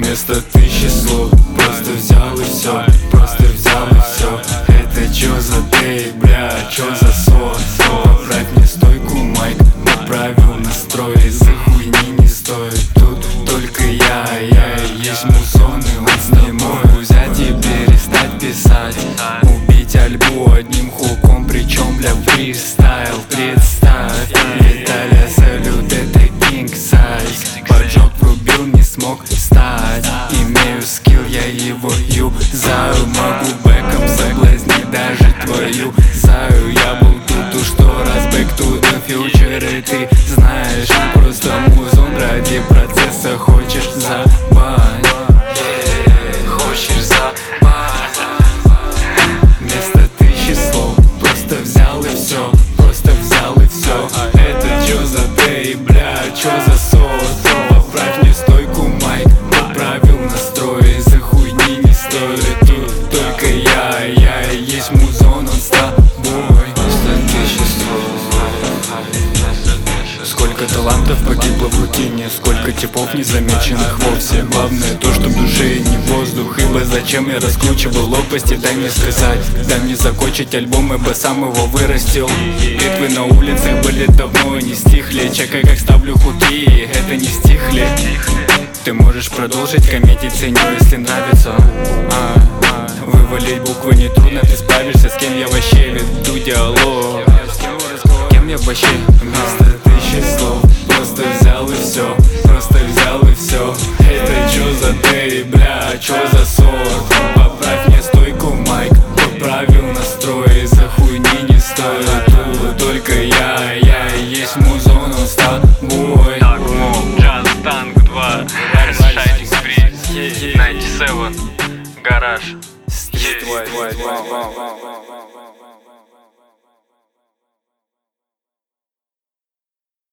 Вместо тысячи слов просто взял и все, просто взял и все. Это чё за тейп, бля, чё за сон? Поправь мне стойку, майк, поправил настрой. Из-за хуйни не стоит, тут только я и есть музон, и он не могу взять и перестать писать. Убить альбу одним хуком, причем бля фристайл. Представь, Виталия салют, это king size. Поджог врубил, не смог встать. Имею скилл, я его юзаю. Могу бэком соблазнить даже твою заю. Я был тут, что раз back to the future. И ты знаешь, просто музон ради процесса. Хочешь забань, хочешь забань. Вместо тысячи слов просто взял и все, просто взял и все. Это чё за тейп, бля, чё за сос? Поправь мне стойку, майк, поправил настрой. Из-за хуйни не стоит, тут только я и есть музон, он с тобой. Сколько талантов погибло в рутине, сколько типов незамеченных вовсе. Главное то, что в душе не воздух. Ибо зачем я раскручивал лопасти, дай мне сказать. Дай мне закончить альбом, ибо сам его вырастил. Битвы на улицах были давно и не стихли. Чекай, как ставлю хуки, это не стихли. Ты можешь продолжить комментить, ценю, если нравится. Вывалить буквы нетрудно, ты справишься. С кем я вообще веду диалог? Кем я вообще? Вместо тысячи слов просто взял и все, просто взял и все. Это чё за тейп, бля, чё за сорт? Поправь мне стойку, майк, поправил настрой. Из-за хуйни не стоит, тут только я и есть музон, он с тобой. Так, Джаз Танк 2, Shining Spree, 97, Гараж. Ствой.